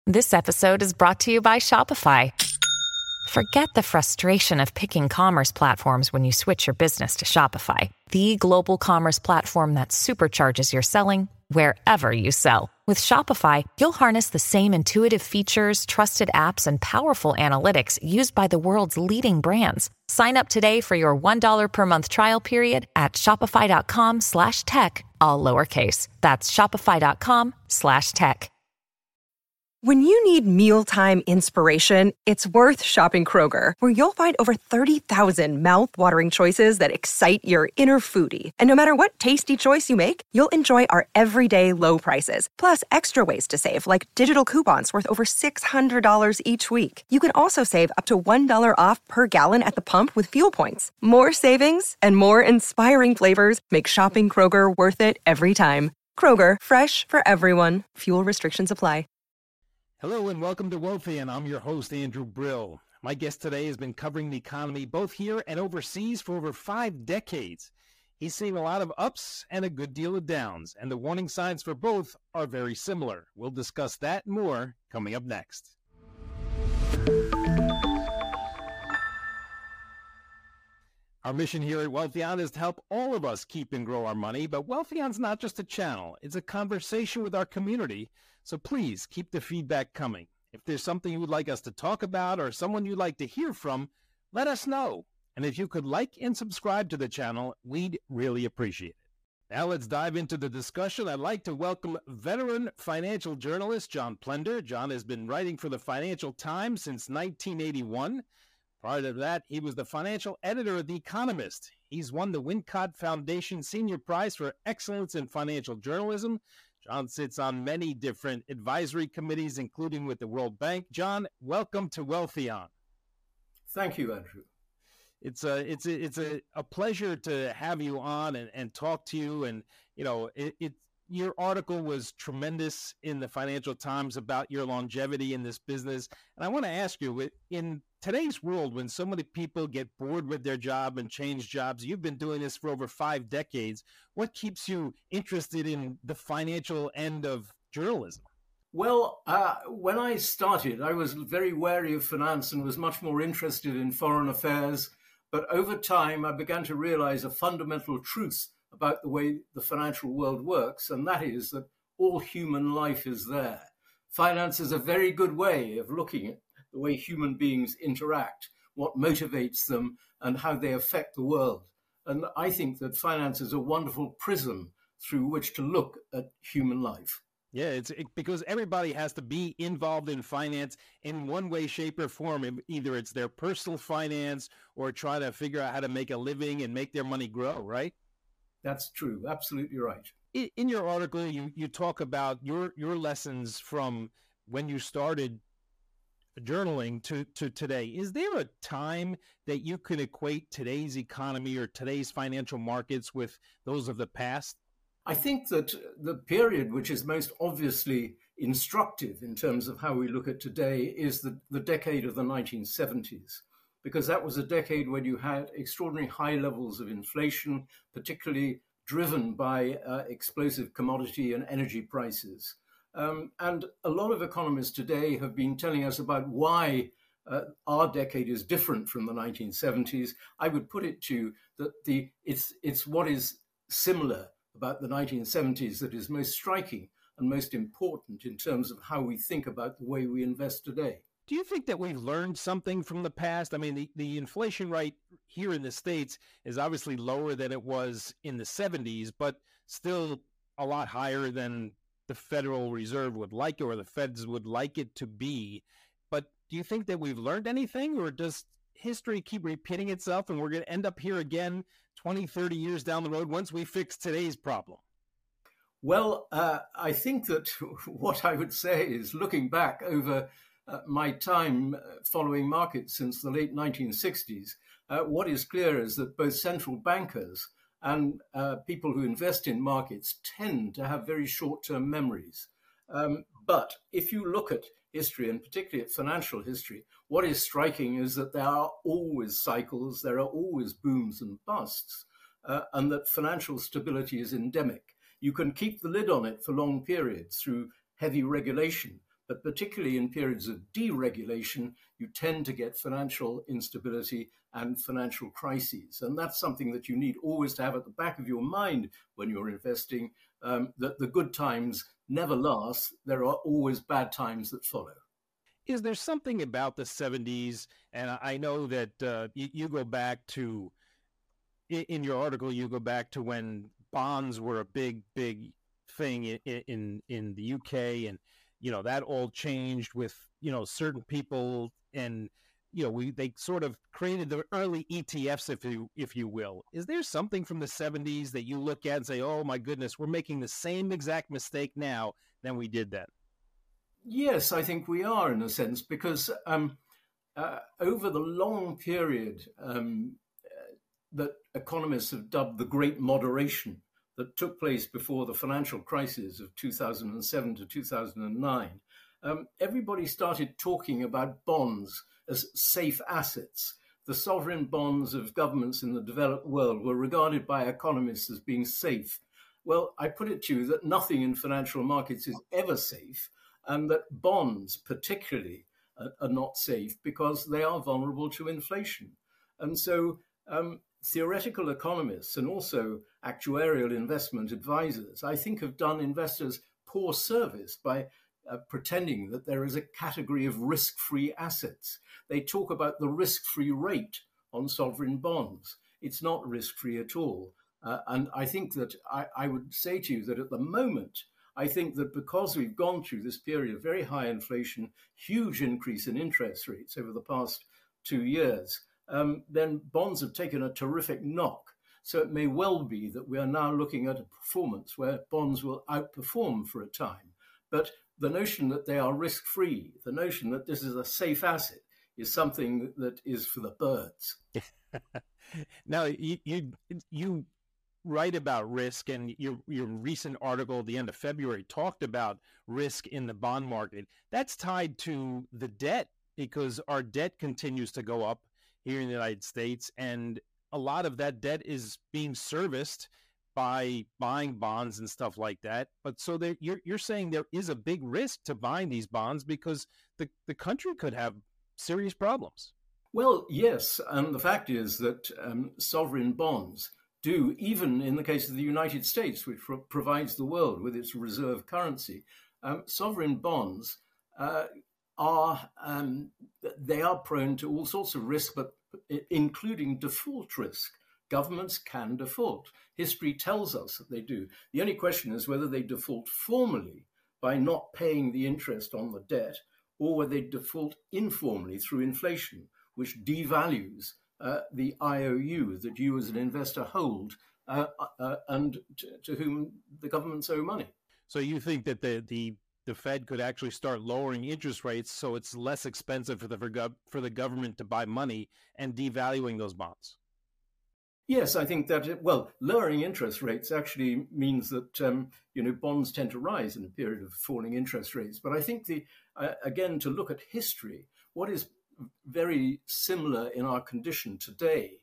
This episode is brought to you by Shopify. Forget the frustration of picking commerce platforms when you switch your business to Shopify, the global commerce platform that supercharges your selling wherever you sell. With Shopify, you'll harness the same intuitive features, trusted apps, and powerful analytics used by the world's leading brands. Sign up today for your $1 per month trial period at shopify.com/tech, all lowercase. That's shopify.com/tech. When you need mealtime inspiration, it's worth shopping Kroger, where you'll find over 30,000 mouth-watering choices that excite your inner foodie. And no matter what tasty choice you make, you'll enjoy our everyday low prices, plus extra ways to save, like digital coupons worth over $600 each week. You can also save up to $1 off per gallon at the pump with fuel points. More savings and more inspiring flavors make shopping Kroger worth it every time. Kroger, fresh for everyone. Fuel restrictions apply. Hello and welcome to Wealthy, and I'm your host, Andrew Brill. My guest today has been covering the economy both here and overseas for over 5 decades. He's seen a lot of ups and a good deal of downs, and the warning signs for both are very similar. We'll discuss that and more coming up next. Our mission here at Wealthyon is to help all of us keep and grow our money, but Wealthyon's not just a channel. It's a conversation with our community, so please keep the feedback coming. If there's something you would like us to talk about or someone you'd like to hear from, let us know. And if you could like and subscribe to the channel, we'd really appreciate it. Now let's dive into the discussion. I'd like to welcome veteran financial journalist John Plender. John has been writing for the Financial Times since 1981. Prior to that, he was the financial editor of The Economist. He's won the Wincott Foundation Senior Prize for Excellence in Financial Journalism. John sits on many different advisory committees, including with the World Bank. John, welcome to Wealthyon. Thank you, Andrew. It's a pleasure to have you on and talk to you. And, you know, your article was tremendous in the Financial Times about your longevity in this business. And I want to ask you, in today's world, when so many people get bored with their job and change jobs, you've been doing this for over 5 decades. What keeps you interested in the financial end of journalism? Well, when I started, I was very wary of finance and was much more interested in foreign affairs. But over time, I began to realize a fundamental truth about the way the financial world works, and that is that all human life is there. Finance is a very good way of looking at the way human beings interact, what motivates them, and how they affect the world. And I think that finance is a wonderful prism through which to look at human life. Yeah, because everybody has to be involved in finance in one way, shape, or form. Either it's their personal finance or try to figure out how to make a living and make their money grow, right? That's true. Absolutely right. In your article, you talk about your lessons from when you started journaling to today. Is there a time that you could equate today's economy or today's financial markets with those of the past? I think that the period which is most obviously instructive in terms of how we look at today is the decade of the 1970s, because that was a decade when you had extraordinary high levels of inflation, particularly driven by explosive commodity and energy prices. And a lot of economists today have been telling us about why our decade is different from the 1970s. I would put it to that it's what is similar about the 1970s that is most striking and most important in terms of how we think about the way we invest today. Do you think that we've learned something from the past? I mean, the inflation rate here in the States is obviously lower than it was in the 70s, but still a lot higher than the Federal Reserve would like it or the Feds would like it to be. But do you think that we've learned anything, or does history keep repeating itself and we're going to end up here again 20, 30 years down the road once we fix today's problem? Well, I think that what I would say is, looking back over my time following markets since the late 1960s, what is clear is that both central bankers and people who invest in markets tend to have very short-term memories. But if you look at history, and particularly at financial history, what is striking is that there are always cycles, there are always booms and busts, and that financial stability is endemic. You can keep the lid on it for long periods through heavy regulation, But particularly in periods of deregulation, you tend to get financial instability and financial crises. And that's something that you need always to have at the back of your mind when you're investing, that the good times never last. There are always bad times that follow. Is there something about the 70s? And I know that you go back to, in your article, you go back to when bonds were a big thing in the UK, and that all changed with certain people, and they sort of created the early ETFs, if you will. Is there something from the 70s that you look at and say, oh my goodness, we're making the same exact mistake now than we did then? Yes, I think we are, in a sense, because over the long period that economists have dubbed the Great Moderation that took place before the financial crisis of 2007 to 2009, everybody started talking about bonds as safe assets. The sovereign bonds of governments in the developed world were regarded by economists as being safe. Well, I put it to you that nothing in financial markets is ever safe, and that bonds particularly are not safe because they are vulnerable to inflation. And so theoretical economists and also actuarial investment advisors, I think, have done investors poor service by pretending that there is a category of risk-free assets. They talk about the risk-free rate on sovereign bonds. It's not risk-free at all. And I think that I would say to you that at the moment, I think that because we've gone through this period of very high inflation, huge increase in interest rates over the past 2 years, then bonds have taken a terrific knock. So it may well be that we are now looking at a performance where bonds will outperform for a time. But the notion that they are risk-free, the notion that this is a safe asset, is something that is for the birds. Now, you write about risk, and your recent article at the end of February talked about risk in the bond market. That's tied to the debt, because our debt continues to go up here in the United States, and a lot of that debt is being serviced by buying bonds and stuff like that. But so you're saying there is a big risk to buying these bonds because the country could have serious problems. Well, yes, and the fact is that sovereign bonds do, even in the case of the United States, which provides the world with its reserve currency, sovereign bonds are prone to all sorts of risk, but including default risk. Governments can default. History tells us that they do. The only question is whether they default formally by not paying the interest on the debt, or whether they default informally through inflation, which devalues the IOU that you as an investor hold and to whom the governments owe money. So you think that the Fed could actually start lowering interest rates so it's less expensive for the government to buy money and devaluing those bonds? Yes, I think that, lowering interest rates actually means that, bonds tend to rise in a period of falling interest rates. But I think again, to look at history, what is very similar in our condition today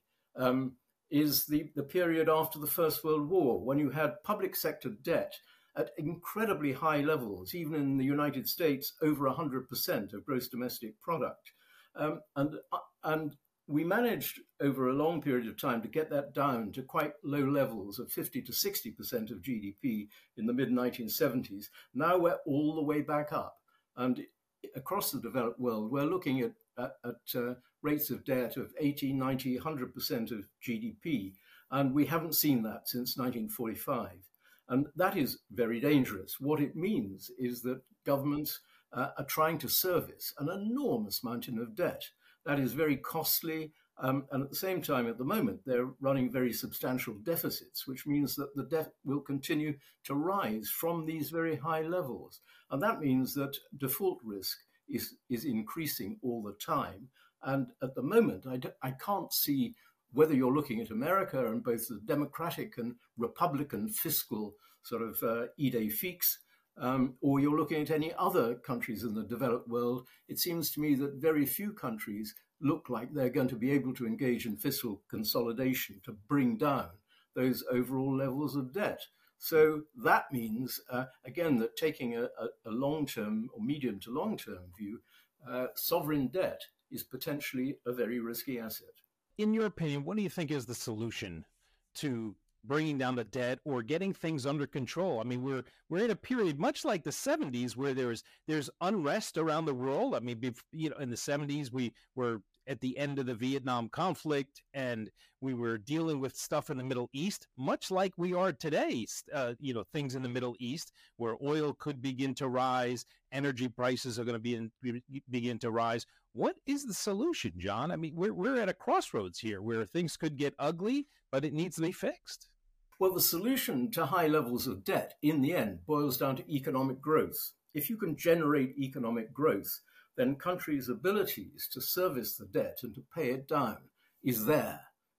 is the period after the First World War, when you had public sector debt at incredibly high levels, even in the United States, over 100% of gross domestic product. And we managed over a long period of time to get that down to quite low levels of 50 to 60% of GDP in the mid-1970s. Now we're all the way back up. And across the developed world, we're looking at rates of debt of 80, 90, 100% of GDP. And we haven't seen that since 1945. And that is very dangerous. What it means is that governments are trying to service an enormous mountain of debt. That is very costly. And at the same time, at the moment, they're running very substantial deficits, which means that the debt will continue to rise from these very high levels. And that means that default risk is increasing all the time. And at the moment, I can't see whether you're looking at America and both the Democratic and Republican fiscal sort of idée fixe, or you're looking at any other countries in the developed world, it seems to me that very few countries look like they're going to be able to engage in fiscal consolidation to bring down those overall levels of debt. So that means, again, that taking a long-term or medium to long-term view, sovereign debt is potentially a very risky asset. In your opinion, what do you think is the solution to bringing down the debt or getting things under control? I mean, we're in a period much like the 70s where there's unrest around the world. I mean, in the 70s we were at the end of the Vietnam conflict, and we were dealing with stuff in the Middle East, much like we are today. Things in the Middle East where oil could begin to rise, energy prices are going to begin to rise. What is the solution, John? I mean, we're at a crossroads here where things could get ugly, but it needs to be fixed. Well, the solution to high levels of debt, in the end, boils down to economic growth. If you can generate economic growth, then countries' abilities to service the debt and to pay it down is there.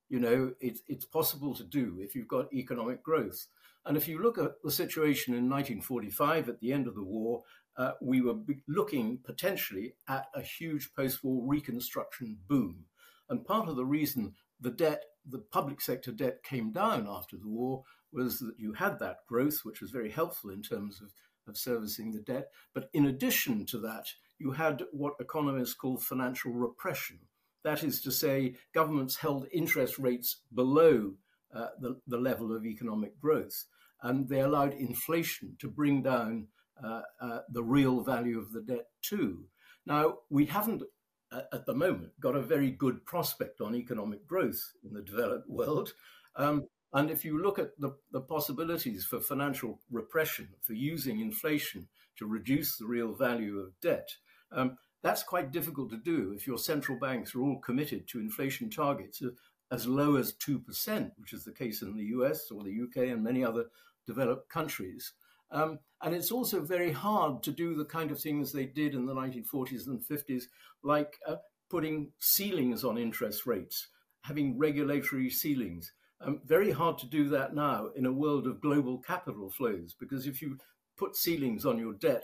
It's possible to do if you've got economic growth. And if you look at the situation in 1945, at the end of the war, we were looking potentially at a huge post-war reconstruction boom. And part of the reason the public sector debt came down after the war was that you had that growth, which was very helpful in terms of servicing the debt. But in addition to that, you had what economists call financial repression. That is to say, governments held interest rates below the level of economic growth, and they allowed inflation to bring down the real value of the debt too. Now, we haven't, at the moment, got a very good prospect on economic growth in the developed world. And if you look at the possibilities for financial repression, for using inflation to reduce the real value of debt, that's quite difficult to do if your central banks are all committed to inflation targets as low as 2%, which is the case in the US or the UK and many other developed countries. And it's also very hard to do the kind of things they did in the 1940s and 50s, like putting ceilings on interest rates, having regulatory ceilings. Very hard to do that now in a world of global capital flows, because if you put ceilings on your debt,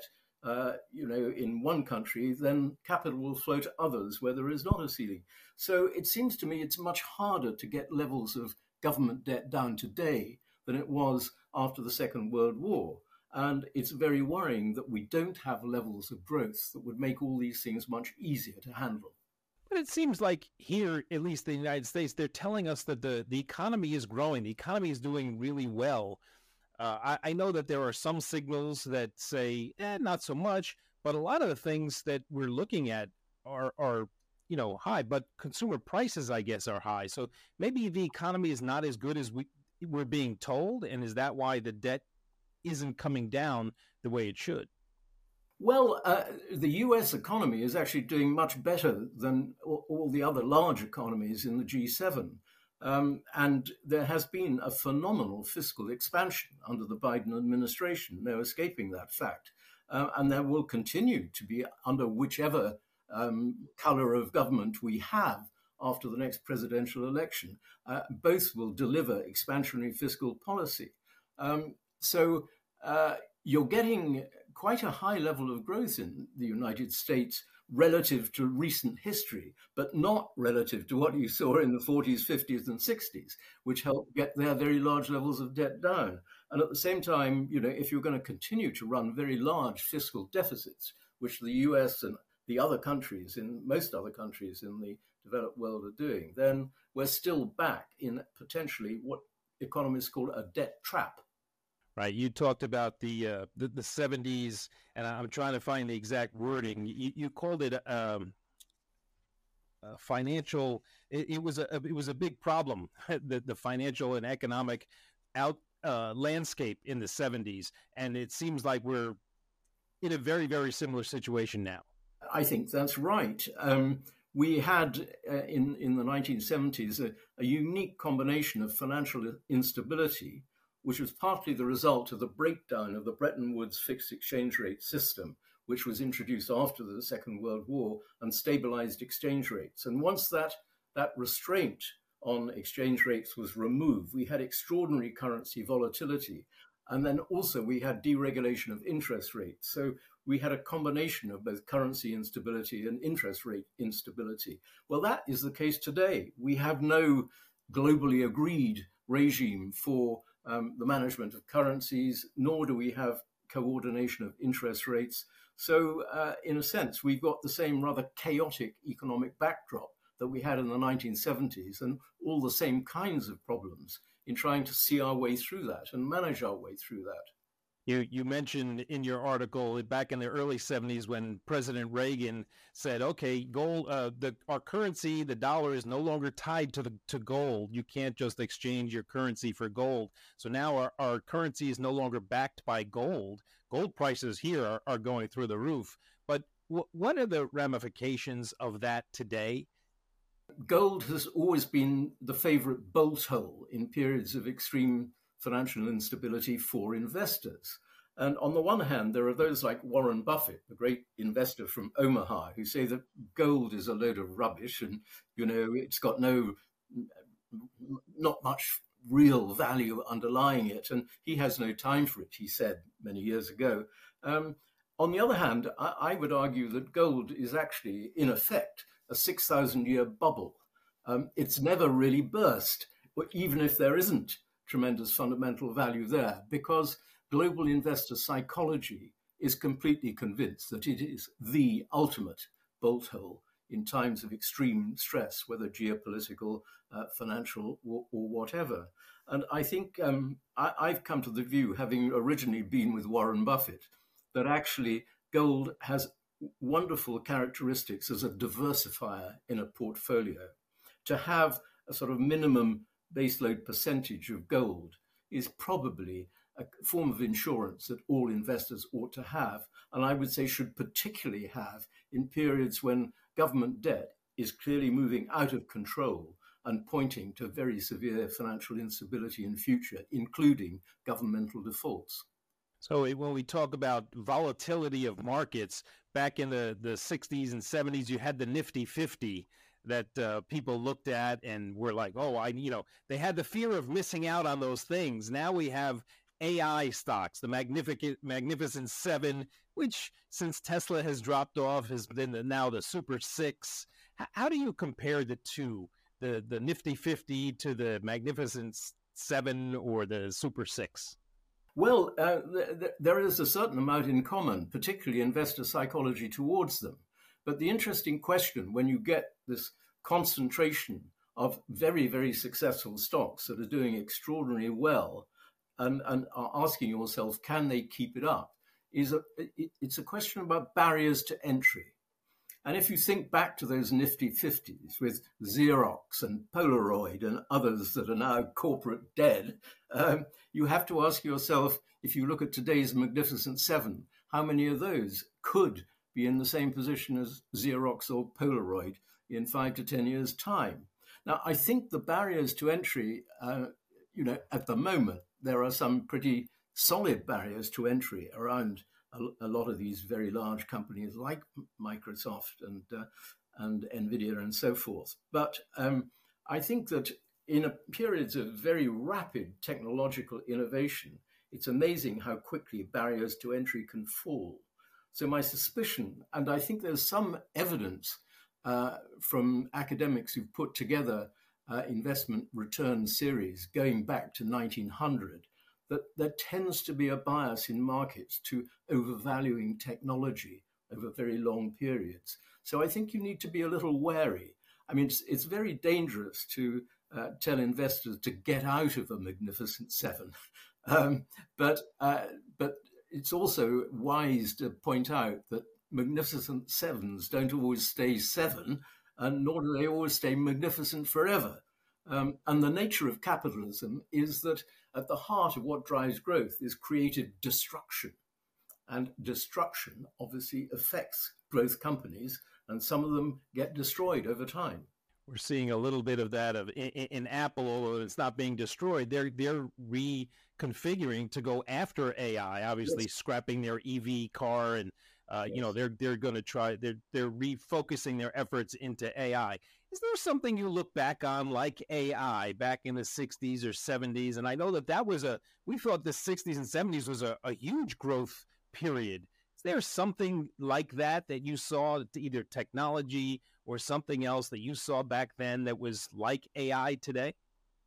in one country, then capital will flow to others where there is not a ceiling. So it seems to me it's much harder to get levels of government debt down today than it was after the Second World War. And it's very worrying that we don't have levels of growth that would make all these things much easier to handle. But it seems like here, at least in the United States, they're telling us that the economy is growing. The economy is doing really well. I know that there are some signals that say, not so much, but a lot of the things that we're looking at are high, but consumer prices, I guess, are high. So maybe the economy is not as good as we're being told, and is that why the debt isn't coming down the way it should? Well, the US economy is actually doing much better than all the other large economies in the G7. And there has been a phenomenal fiscal expansion under the Biden administration, no escaping that fact. And there will continue to be under whichever color of government we have after the next presidential election. Both will deliver expansionary fiscal policy. So you're getting quite a high level of growth in the United States relative to recent history, but not relative to what you saw in the 40s, 50s, and 60s, which helped get their very large levels of debt down. And at the same time, if you're going to continue to run very large fiscal deficits, which the US and the other countries, most other countries in the developed world are doing, then we're still back in potentially what economists call a debt trap. Right. You talked about the 70s, and I'm trying to find the exact wording. You called it financial. It was a big problem, the financial and economic landscape in the 70s, and it seems like we're in a very, very similar situation now. I think that's right. We had in the 1970s a unique combination of financial instability, which was partly the result of the breakdown of the Bretton Woods fixed exchange rate system, which was introduced after the Second World War and stabilized exchange rates. And once that restraint on exchange rates was removed, we had extraordinary currency volatility. And then also we had deregulation of interest rates. So we had a combination of both currency instability and interest rate instability. Well, that is the case today. We have no globally agreed regime for the management of currencies, nor do we have coordination of interest rates. So, in a sense, we've got the same rather chaotic economic backdrop that we had in the 1970s, and all the same kinds of problems in trying to see our way through that and manage our way through that. You mentioned in your article back in the early 70s when President Reagan said, okay, gold, our currency, the dollar, is no longer tied to gold. You can't just exchange your currency for gold. So now our currency is no longer backed by gold. Gold prices here are going through the roof. But what are the ramifications of that today? Gold has always been the favorite bolt hole in periods of extreme financial instability for investors. And on the one hand, there are those like Warren Buffett, the great investor from Omaha, who say that gold is a load of rubbish and, it's got not much real value underlying it. And he has no time for it, he said many years ago. On the other hand, I would argue that gold is actually, in effect, a 6,000-year bubble. It's never really burst, even if there isn't tremendous fundamental value there, because global investor psychology is completely convinced that it is the ultimate bolt hole in times of extreme stress, whether geopolitical, financial, or whatever. And I think I've come to the view, having originally been with Warren Buffett, that actually gold has wonderful characteristics as a diversifier in a portfolio. To have a sort of minimum baseload percentage of gold is probably a form of insurance that all investors ought to have, and I would say should particularly have in periods when government debt is clearly moving out of control and pointing to very severe financial instability in future, including governmental defaults. So when we talk about volatility of markets, back in the 60s and 70s, you had the Nifty 50 that people looked at and were like, they had the fear of missing out on those things. Now we have AI stocks, the Magnificent Seven, which since Tesla has dropped off has been now the Super Six. How do you compare the two, the Nifty 50 to the Magnificent Seven or the Super Six? Well, there is a certain amount in common, particularly investor psychology towards them. But the interesting question, when you get this concentration of very, very successful stocks that are doing extraordinarily well and are asking yourself, can they keep it up, it's a question about barriers to entry. And if you think back to those Nifty 50s with Xerox and Polaroid and others that are now corporate dead, you have to ask yourself, if you look at today's Magnificent Seven, how many of those could be in the same position as Xerox or Polaroid in 5 to 10 years' time? Now, I think the barriers to entry, at the moment, there are some pretty solid barriers to entry around a lot of these very large companies like Microsoft and NVIDIA and so forth. But I think that in periods of very rapid technological innovation, it's amazing how quickly barriers to entry can fall. So my suspicion, and I think there's some evidence from academics who've put together investment return series going back to 1900, that there tends to be a bias in markets to overvaluing technology over very long periods. So I think you need to be a little wary. I mean, it's very dangerous to tell investors to get out of a Magnificent Seven, but it's also wise to point out that Magnificent Sevens don't always stay seven, and nor do they always stay magnificent forever. And the nature of capitalism is that at the heart of what drives growth is creative destruction. And destruction obviously affects growth companies, and some of them get destroyed over time. We're seeing a little bit of that in Apple, although it's not being destroyed. They're reconfiguring to go after AI, obviously yes. Scrapping their EV car, and yes. They're going to try. They're refocusing their efforts into AI. Is there something you look back on like AI back in the 60s or 70s? And I know that we thought the 60s and 70s was a huge growth period. Is there something like that you saw, either technology or something else that you saw back then that was like AI today?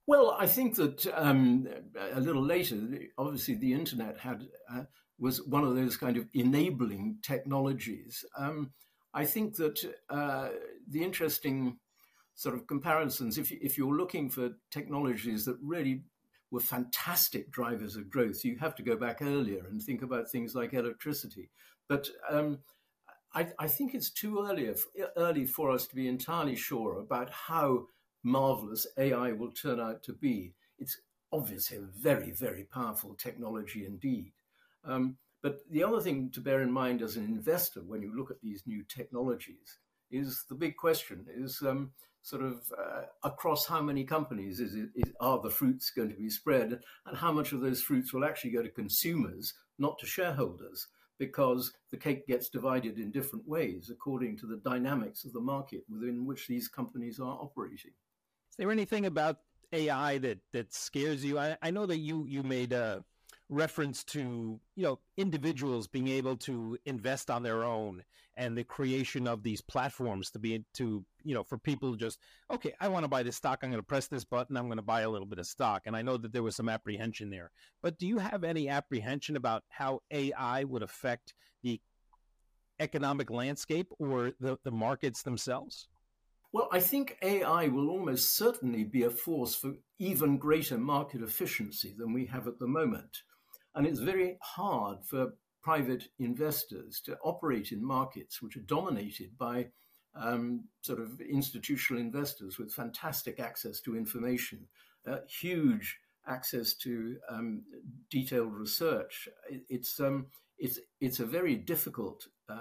Well, I think that a little later, obviously, the internet was one of those kind of enabling technologies. I think that the interesting sort of comparisons, if you're looking for technologies that really were fantastic drivers of growth, you have to go back earlier and think about things like electricity. But I think it's too early for us to be entirely sure about how marvelous AI will turn out to be. It's obviously a very, very powerful technology indeed. But the other thing to bear in mind as an investor when you look at these new technologies is the big question is across how many companies are the fruits going to be spread, and how much of those fruits will actually go to consumers, not to shareholders, because the cake gets divided in different ways according to the dynamics of the market within which these companies are operating. Is there anything about AI that scares you? I know that you made a reference to individuals being able to invest on their own, and the creation of these platforms for people to just, okay, I want to buy this stock, I'm going to press this button, I'm going to buy a little bit of stock. And I know that there was some apprehension there, but do you have any apprehension about how AI would affect the economic landscape or the markets themselves? Well, I think AI will almost certainly be a force for even greater market efficiency than we have at the moment. And it's very hard for private investors to operate in markets which are dominated by sort of institutional investors with fantastic access to information, huge access to detailed research. It's a very difficult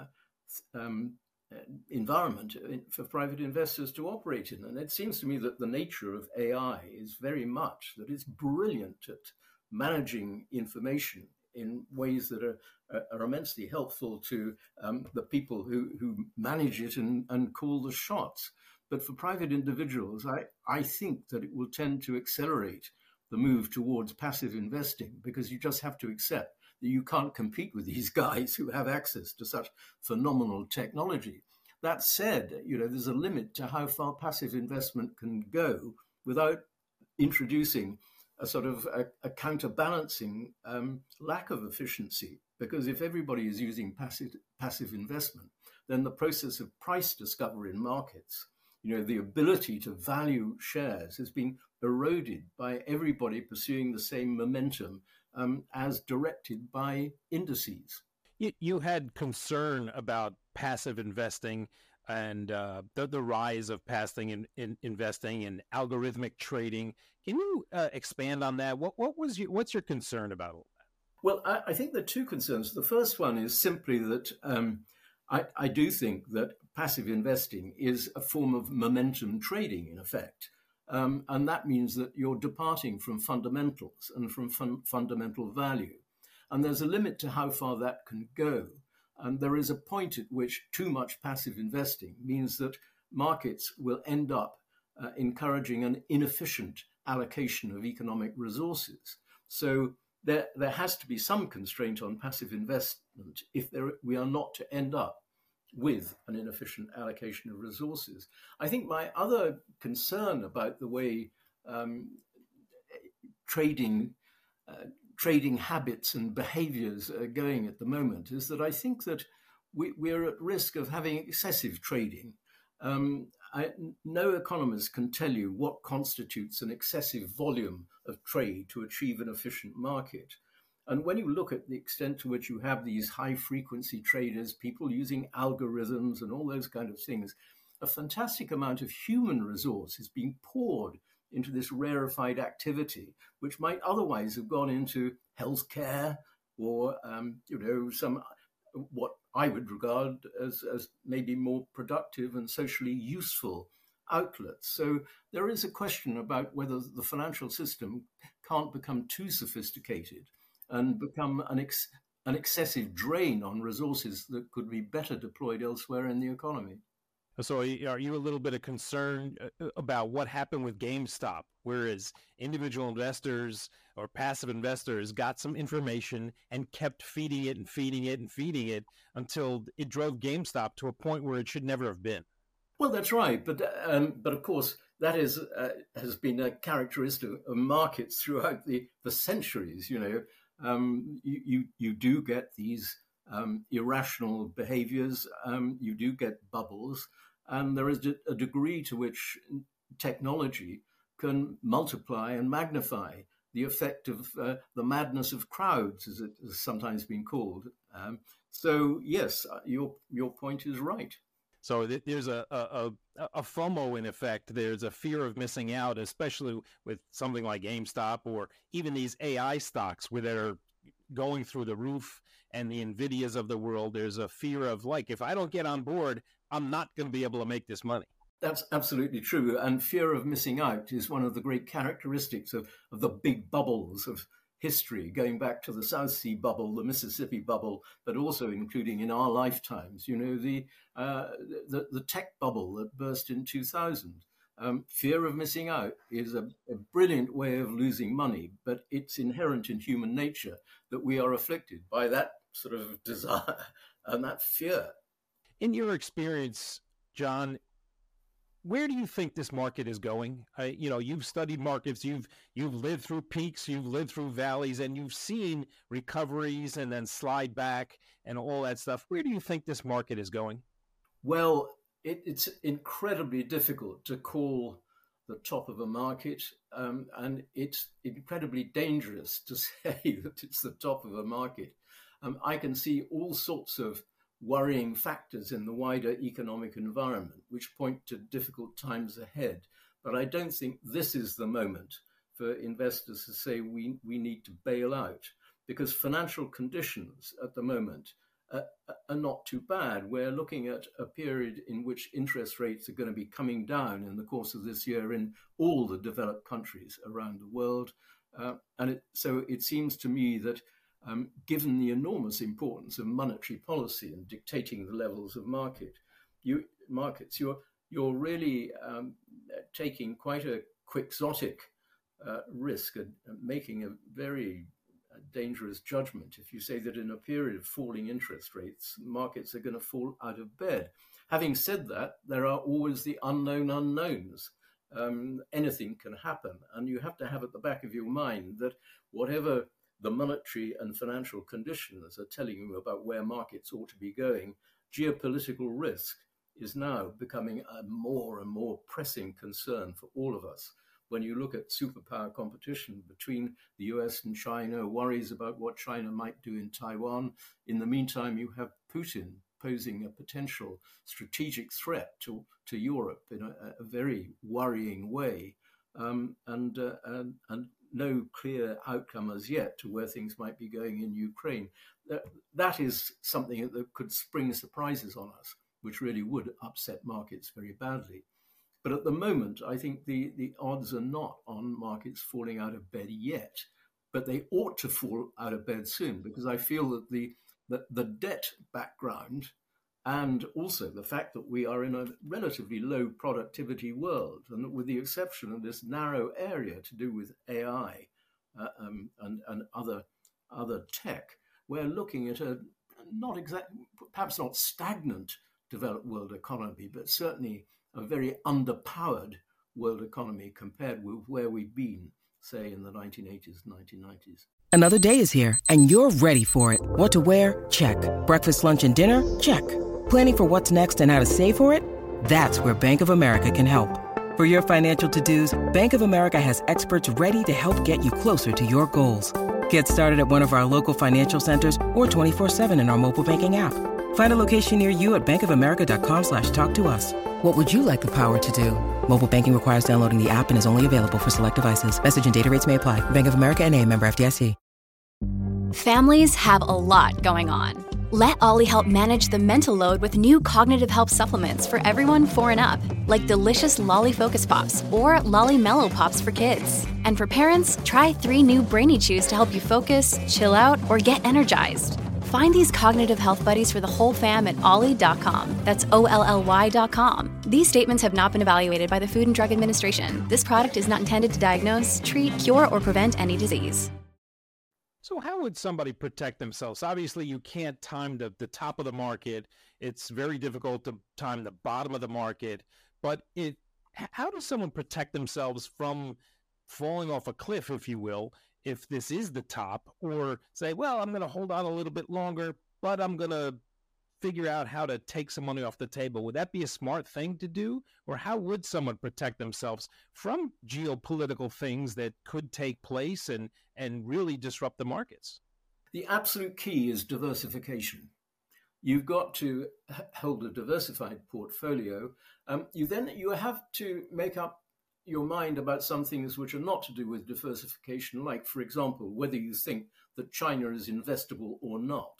environment for private investors to operate in. And it seems to me that the nature of AI is very much that it's brilliant at managing information in ways that are immensely helpful to the people who manage it and call the shots. But for private individuals, I think that it will tend to accelerate the move towards passive investing, because you just have to accept that you can't compete with these guys who have access to such phenomenal technology. That said, there's a limit to how far passive investment can go without introducing a sort of a counterbalancing lack of efficiency. Because if everybody is using passive investment, then the process of price discovery in markets, the ability to value shares, has been eroded by everybody pursuing the same momentum as directed by indices. You had concern about passive investing and the rise of passive investing and algorithmic trading. Can you expand on that? What's your concern about all that? Well, I think there are two concerns. The first one is simply that I do think that passive investing is a form of momentum trading, in effect. And that means that you're departing from fundamentals and from fundamental value. And there's a limit to how far that can go. And there is a point at which too much passive investing means that markets will end up encouraging an inefficient allocation of economic resources. So there has to be some constraint on passive investment if we are not to end up with an inefficient allocation of resources. I think my other concern about the way trading habits and behaviors are going at the moment is that I think that we're at risk of having excessive trading. No economist can tell you what constitutes an excessive volume of trade to achieve an efficient market. And when you look at the extent to which you have these high-frequency traders, people using algorithms and all those kind of things, a fantastic amount of human resource is being poured into this rarefied activity, which might otherwise have gone into healthcare or, some what I would regard as maybe more productive and socially useful outlets. So there is a question about whether the financial system can't become too sophisticated and become an excessive drain on resources that could be better deployed elsewhere in the economy. So are you a little bit of concern about what happened with GameStop, whereas individual investors or passive investors got some information and kept feeding it until it drove GameStop to a point where it should never have been? Well, that's right. But of course, that is has been a characteristic of markets throughout the centuries. You do get these irrational behaviors. You do get bubbles, and there is a degree to which technology can multiply and magnify the effect of the madness of crowds, as it has sometimes been called. So yes, your point is right. So there's a FOMO in effect. There's a fear of missing out, especially with something like GameStop or even these AI stocks where they're going through the roof, and the NVIDIAs of the world. There's a fear of, like, if I don't get on board, I'm not going to be able to make this money. That's absolutely true. And fear of missing out is one of the great characteristics of the big bubbles of history, going back to the South Sea bubble, the Mississippi bubble, but also including in our lifetimes, the tech bubble that burst in 2000. Fear of missing out is a brilliant way of losing money, but it's inherent in human nature that we are afflicted by that sort of desire and that fear. In your experience, John, where do you think this market is going? You've studied markets, you've lived through peaks, you've lived through valleys, and you've seen recoveries and then slide back and all that stuff. Where do you think this market is going? Well, it's incredibly difficult to call the top of a market, and it's incredibly dangerous to say that it's the top of a market. I can see all sorts of worrying factors in the wider economic environment which point to difficult times ahead. But I don't think this is the moment for investors to say we need to bail out, because financial conditions at the moment are not too bad. We're looking at a period in which interest rates are going to be coming down in the course of this year in all the developed countries around the world. So it seems to me that given the enormous importance of monetary policy and dictating the levels of markets, you're really taking quite a quixotic risk and making a very dangerous judgment if you say that in a period of falling interest rates, markets are going to fall out of bed. Having said that, there are always the unknown unknowns. Anything can happen, and you have to have at the back of your mind that whatever the monetary and financial conditions are telling you about where markets ought to be going, geopolitical risk is now becoming a more and more pressing concern for all of us. When you look at superpower competition between the US and China, worries about what China might do in Taiwan. In the meantime, you have Putin posing a potential strategic threat to Europe in a very worrying way, and no clear outcome as yet to where things might be going in Ukraine. That is something that could spring surprises on us, which really would upset markets very badly. But at the moment, I think the odds are not on markets falling out of bed yet, but they ought to fall out of bed soon, because I feel that the debt background and also the fact that we are in a relatively low productivity world, and that with the exception of this narrow area to do with AI and other tech, we're looking at a perhaps not stagnant developed world economy, but certainly a very underpowered world economy compared with where we've been, say, in the 1980s, 1990s. Another day is here, and you're ready for it. What to wear? Check. Breakfast, lunch, and dinner? Check. Planning for what's next and how to save for it? That's where Bank of America can help. For your financial to-dos, Bank of America has experts ready to help get you closer to your goals. Get started at one of our local financial centers or 24/7 in our mobile banking app. Find a location near you at bankofamerica.com/talktous. What would you like the power to do? Mobile banking requires downloading the app and is only available for select devices. Message and data rates may apply. Bank of America NA, member FDIC. Families have a lot going on. Let Ollie help manage the mental load with new cognitive help supplements for everyone 4 and up, like delicious Lolly Focus Pops or Lolly Mellow Pops for kids. And for parents, try 3 new Brainy Chews to help you focus, chill out, or get energized. Find these cognitive health buddies for the whole fam at ollie.com. That's OLLY.com. These statements have not been evaluated by the Food and Drug Administration. This product is not intended to diagnose, treat, cure, or prevent any disease. So how would somebody protect themselves? Obviously, you can't time the top of the market. It's very difficult to time the bottom of the market. But how does someone protect themselves from falling off a cliff, if you will, if this is the top, or say, well, I'm going to hold on a little bit longer, but I'm going to figure out how to take some money off the table? Would that be a smart thing to do? Or how would someone protect themselves from geopolitical things that could take place and really disrupt the markets? The absolute key is diversification. You've got to hold a diversified portfolio. You have to make up your mind about some things which are not to do with diversification, like, for example, whether you think that China is investable or not.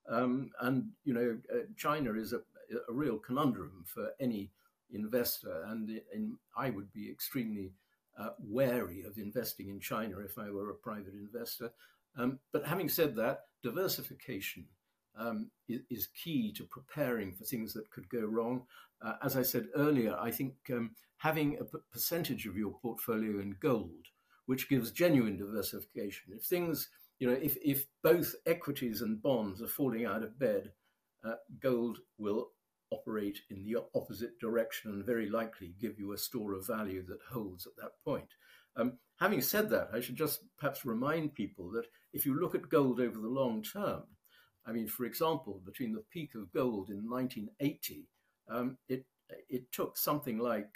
China is a real conundrum for any investor, and I would be extremely wary of investing in China if I were a private investor. But having said that, diversification is key to preparing for things that could go wrong. As I said earlier, I think having a percentage of your portfolio in gold, which gives genuine diversification. If things, if both equities and bonds are falling out of bed, gold will operate in the opposite direction and very likely give you a store of value that holds at that point. Having said that, I should just perhaps remind people that if you look at gold over the long term, I mean, for example, between the peak of gold in 1980, it took something like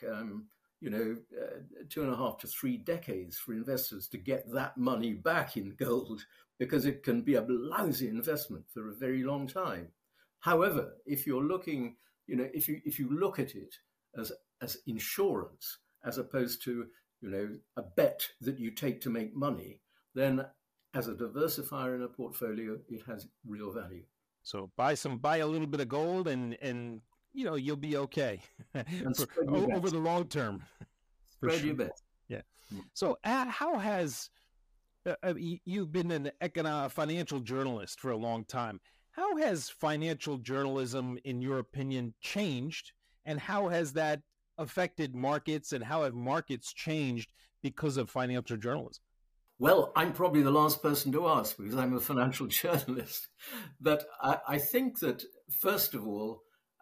2.5 to 3 decades for investors to get that money back in gold, because it can be a lousy investment for a very long time. However, if you're looking, if you look at it as insurance as opposed to a bet that you take to make money, then as a diversifier in a portfolio, it has real value. So buy a little bit of gold and you'll be okay over the long term. Spread your bet. Yeah. So how has you've been an financial journalist for a long time? How has financial journalism, in your opinion, changed, and how has that affected markets, and how have markets changed because of financial journalism? Well, I'm probably the last person to ask because I'm a financial journalist. But I think that, first of all,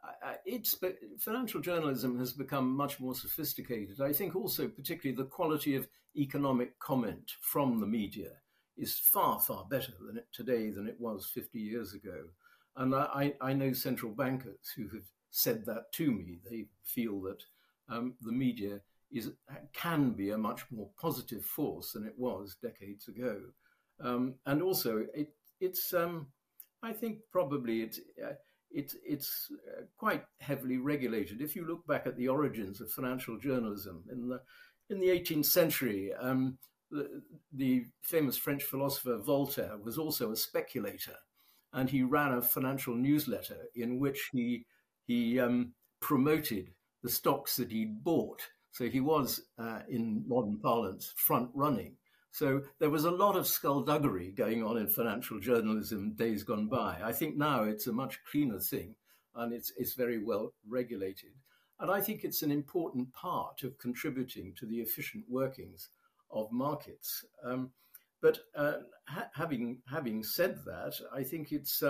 financial journalism has become much more sophisticated. I think also, particularly, the quality of economic comment from the media is far, far better today than it was 50 years ago. And I know central bankers who have said that to me. They feel that the media can be a much more positive force than it was decades ago. And also, it's I think probably it's quite heavily regulated. If you look back at the origins of financial journalism in the 18th century, the famous French philosopher Voltaire was also a speculator, and he ran a financial newsletter in which he promoted the stocks that he'd bought. So he was, in modern parlance, front running. So there was a lot of skullduggery going on in financial journalism days gone by. I think now it's a much cleaner thing, and it's very well regulated. And I think it's an important part of contributing to the efficient workings of markets. But having said that, I think it's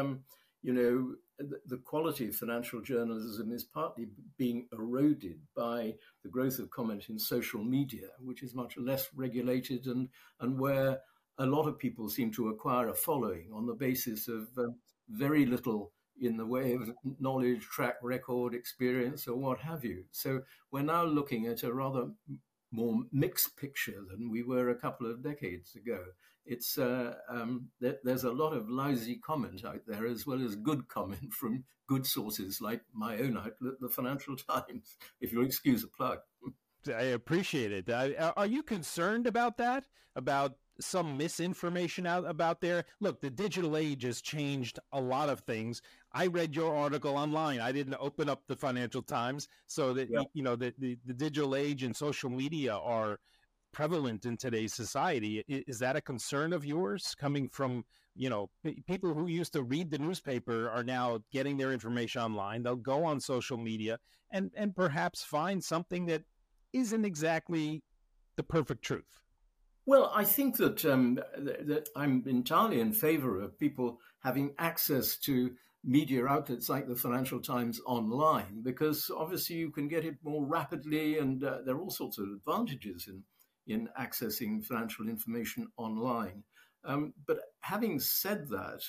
the quality of financial journalism is partly being eroded by the growth of comment in social media, which is much less regulated and where a lot of people seem to acquire a following on the basis of very little in the way of knowledge, track record, experience, or what have you. So we're now looking at a rather more mixed picture than we were a couple of decades ago. It's there's a lot of lousy comment out there, as well as good comment from good sources like my own outlet, the Financial Times, if you'll excuse a plug. I appreciate it. Are you concerned about that? About some misinformation about there? Look, the digital age has changed a lot of things. I read your article online. I didn't open up the Financial Times, so that the digital age and social media are prevalent in today's society. Is that a concern of yours, coming from people who used to read the newspaper are now getting their information online? They'll go on social media and perhaps find something that isn't exactly the perfect truth. Well, I think that I'm entirely in favor of people having access to media outlets like the Financial Times online, because obviously you can get it more rapidly, and there are all sorts of advantages in accessing financial information online. But having said that,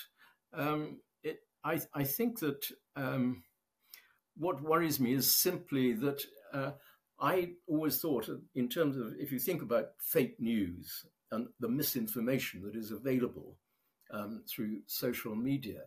I think that what worries me is simply that I always thought, in terms of, if you think about fake news and the misinformation that is available through social media,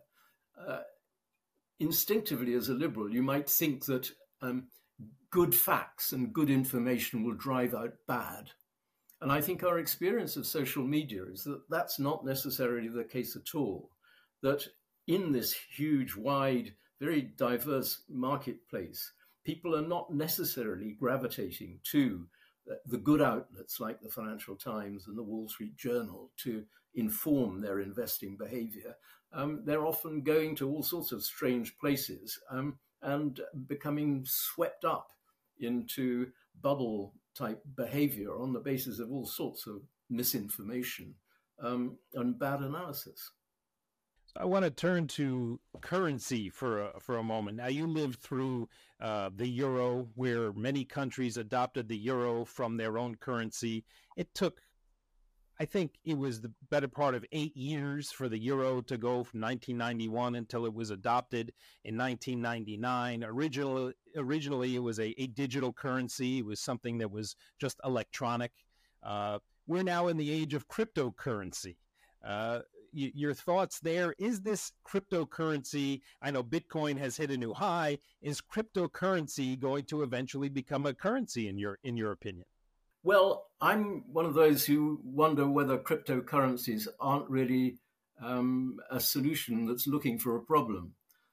instinctively as a liberal, you might think that good facts and good information will drive out bad. And I think our experience of social media is that that's not necessarily the case at all. That in this huge, wide, very diverse marketplace, people are not necessarily gravitating to the good outlets like the Financial Times and the Wall Street Journal to inform their investing behavior. They're often going to all sorts of strange places and becoming swept up into bubble type behavior on the basis of all sorts of misinformation and bad analysis. I want to turn to currency for a moment. Now, you lived through the euro, where many countries adopted the euro from their own currency. It took, I think it was the better part of 8 years for the euro to go from 1991 until it was adopted in 1999. Originally it was a digital currency. It was something that was just electronic. We're now in the age of cryptocurrency. Your thoughts there? Is this cryptocurrency, I know Bitcoin has hit a new high, is cryptocurrency going to eventually become a currency in your opinion? Well, I'm one of those who wonder whether cryptocurrencies aren't really a solution that's looking for a problem.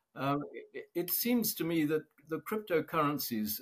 It seems to me that the cryptocurrencies,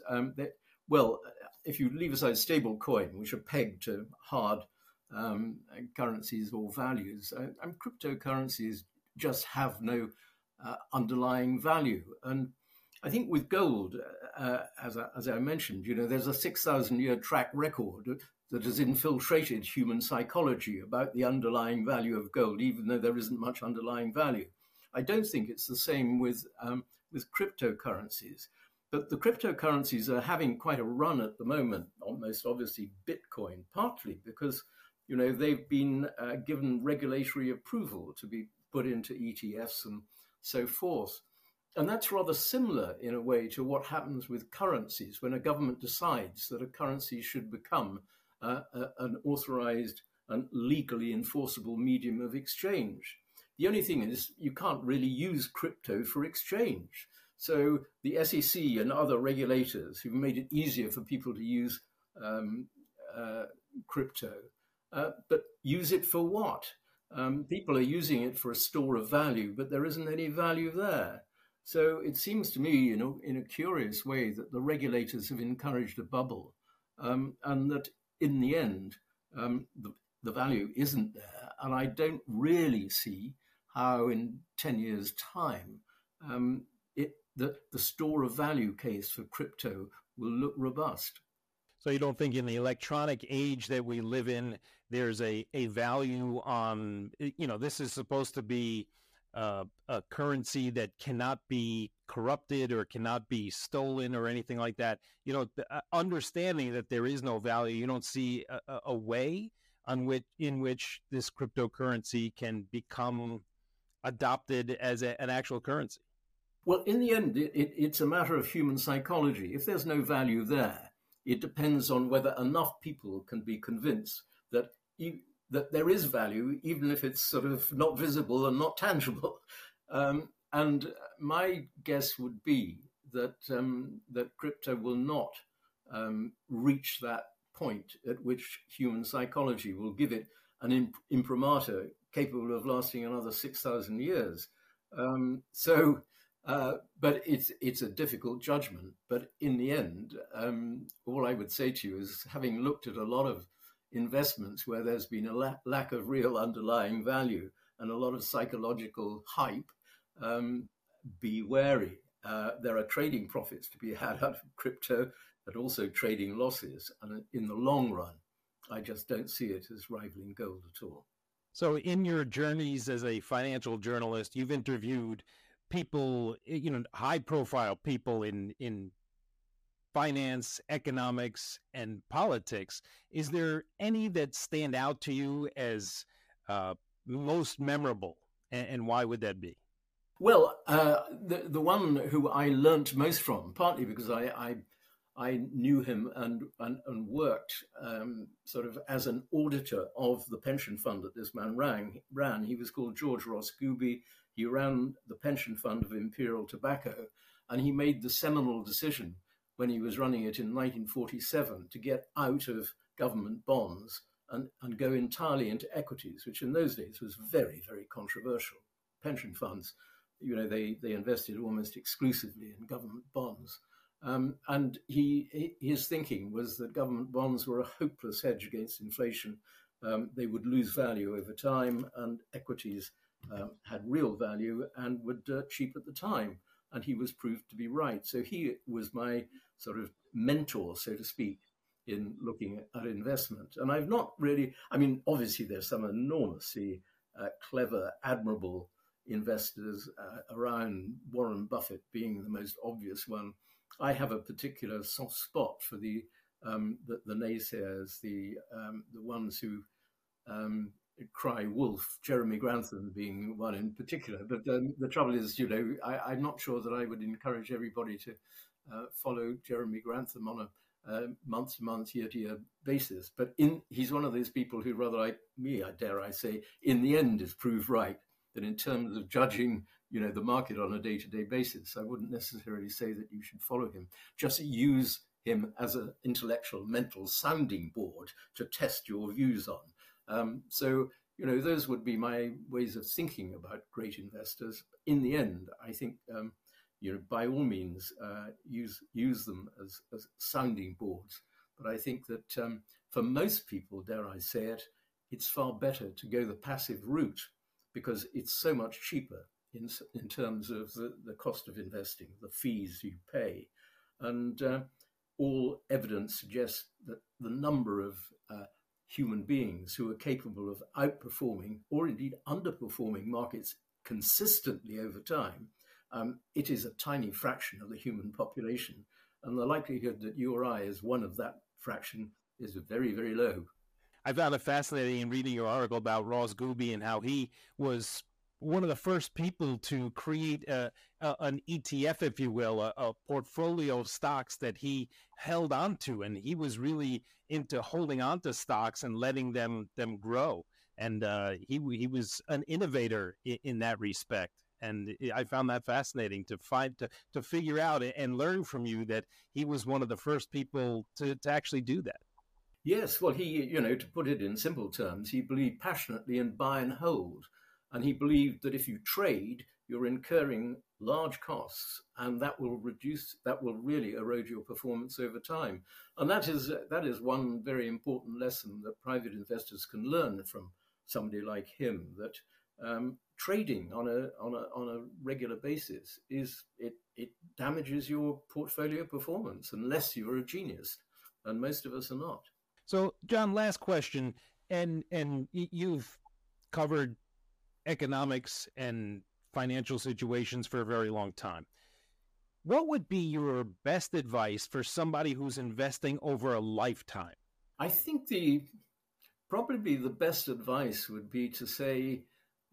if you leave aside stable coin, which are pegged to hard currencies or values, cryptocurrencies just have no underlying value. And I think with gold, as I mentioned, there's a 6,000-year track record that has infiltrated human psychology about the underlying value of gold, even though there isn't much underlying value. I don't think it's the same with cryptocurrencies. But the cryptocurrencies are having quite a run at the moment, most obviously Bitcoin, partly because they've been given regulatory approval to be put into ETFs and so forth. And that's rather similar in a way to what happens with currencies when a government decides that a currency should become an authorized and legally enforceable medium of exchange. The only thing is you can't really use crypto for exchange. So the SEC and other regulators who've made it easier for people to use crypto, but use it for what? People are using it for a store of value, but there isn't any value there. So it seems to me, in a curious way, that the regulators have encouraged a bubble, and that in the end, the value isn't there. And I don't really see how in 10 years' time, the store of value case for crypto will look robust. So you don't think in the electronic age that we live in, there's a value on, this is supposed to be a currency that cannot be corrupted or cannot be stolen or anything like that. Understanding that there is no value, you don't see a way in which this cryptocurrency can become adopted as an actual currency. Well, in the end, it's a matter of human psychology. If there's no value there, it depends on whether enough people can be convinced that there is value, even if it's sort of not visible and not tangible. And my guess would be that crypto will not reach that point at which human psychology will give it an imprimatur capable of lasting another 6,000 years. But it's a difficult judgment. But in the end, all I would say to you is, having looked at a lot of investments where there's been a lack of real underlying value and a lot of psychological hype, be wary. There are trading profits to be had out of crypto, but also trading losses. And in the long run, I just don't see it as rivaling gold at all. So in your journeys as a financial journalist, you've interviewed people, high profile people in finance, economics, and politics. Is there any that stand out to you as most memorable, and why would that be? Well, the one who I learnt most from, partly because I knew him and worked sort of as an auditor of the pension fund that this man ran. He was called George Ross Gooby. He ran the pension fund of Imperial Tobacco, and he made the seminal decision when he was running it in 1947 to get out of government bonds and go entirely into equities, which in those days was very, very controversial. Pension funds, they invested almost exclusively in government bonds. And his thinking was that government bonds were a hopeless hedge against inflation. They would lose value over time, and equities had real value and were dirt cheap at the time. And he was proved to be right. So he was my sort of mentor, so to speak, in looking at investment. And I've not really, obviously there's some enormously clever, admirable investors around, Warren Buffett being the most obvious one. I have a particular soft spot for the naysayers, the ones who cry wolf, Jeremy Grantham being one in particular. But the trouble is, I'm not sure that I would encourage everybody to follow Jeremy Grantham on a month-to-month, year-to-year basis. But he's one of those people who, rather like me, I dare I say, in the end is proved right, that in terms of judging the market on a day-to-day basis, I wouldn't necessarily say that you should follow him. Just use him as an intellectual, mental sounding board to test your views on. So, those would be my ways of thinking about great investors. In the end, I think, by all means, use them as sounding boards. But I think that for most people, dare I say it, it's far better to go the passive route because it's so much cheaper in terms of the cost of investing, the fees you pay. And all evidence suggests that the number of human beings who are capable of outperforming or indeed underperforming markets consistently over time, it is a tiny fraction of the human population. And the likelihood that you or I is one of that fraction is very, very low. I found it fascinating in reading your article about Ross Gooby and how he was one of the first people to create an ETF, if you will, a portfolio of stocks that he held onto, and he was really into holding on to stocks and letting them grow. And he was an innovator in that respect. And I found that fascinating to figure out and learn from you that he was one of the first people to actually do that. Yes, well, he, to put it in simple terms, he believed passionately in buy and hold. And he believed that if you trade, you're incurring large costs, and that will really erode your performance over time. And that is one very important lesson that private investors can learn from somebody like him, that trading on a regular basis it damages your portfolio performance unless you're a genius, and most of us are not. So, John, last question, and you've covered economics and financial situations for a very long time. What would be your best advice for somebody who's investing over a lifetime? I think probably the best advice would be to say,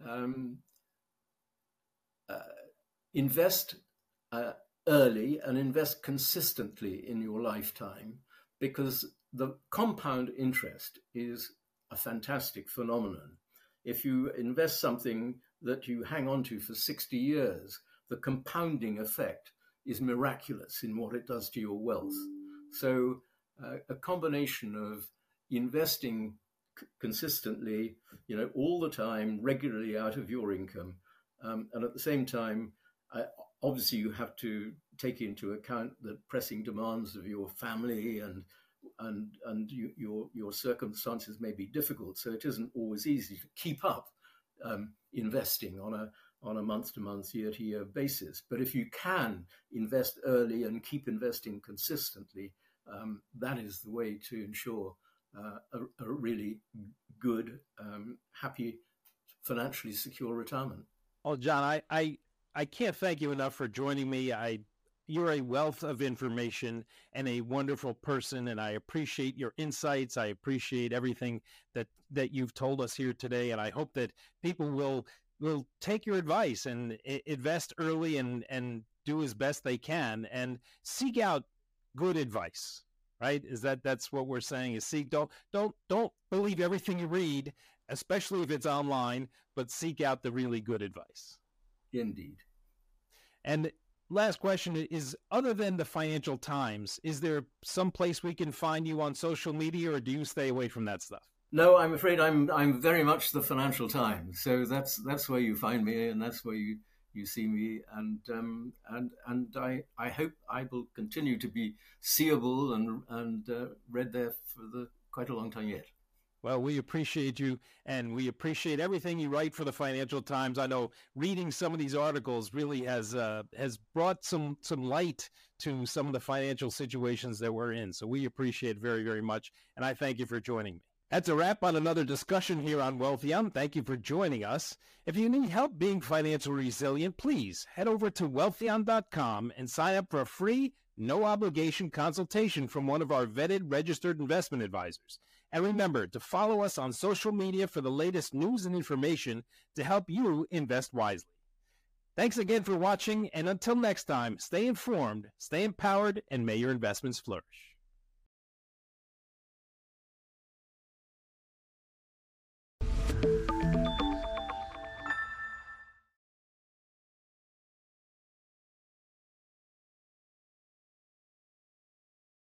invest early and invest consistently in your lifetime, because the compound interest is a fantastic phenomenon. If you invest something that you hang on to for 60 years, the compounding effect is miraculous in what it does to your wealth. So a combination of investing consistently, all the time, regularly out of your income, and at the same time, obviously you have to take into account the pressing demands of your family and your circumstances may be difficult, so it isn't always easy to keep up investing on a month-to-month, year-to-year basis. But if you can invest early and keep investing consistently, that is the way to ensure a really good, happy, financially secure retirement. Oh, John, I can't thank you enough for joining me. You're a wealth of information and a wonderful person, and I appreciate your insights. I appreciate everything that you've told us here today, and I hope that people will take your advice and invest early and do as best they can and seek out good advice. Right? That's what we're saying is don't believe everything you read, especially if it's online, but seek out the really good advice. Indeed. And last question is, other than the Financial Times, is there some place we can find you on social media, or do you stay away from that stuff? No, I'm afraid I'm very much the Financial Times. So that's where you find me, and that's where you see me. And I hope I will continue to be seeable and read there for quite a long time yet. Well, we appreciate you, and we appreciate everything you write for the Financial Times. I know reading some of these articles really has brought some light to some of the financial situations that we're in. So we appreciate it very, very much, and I thank you for joining me. That's a wrap on another discussion here on Wealthion. Thank you for joining us. If you need help being financially resilient, please head over to Wealthion.com and sign up for a free, no-obligation consultation from one of our vetted registered investment advisors. And remember to follow us on social media for the latest news and information to help you invest wisely. Thanks again for watching, and until next time, stay informed, stay empowered, and may your investments flourish.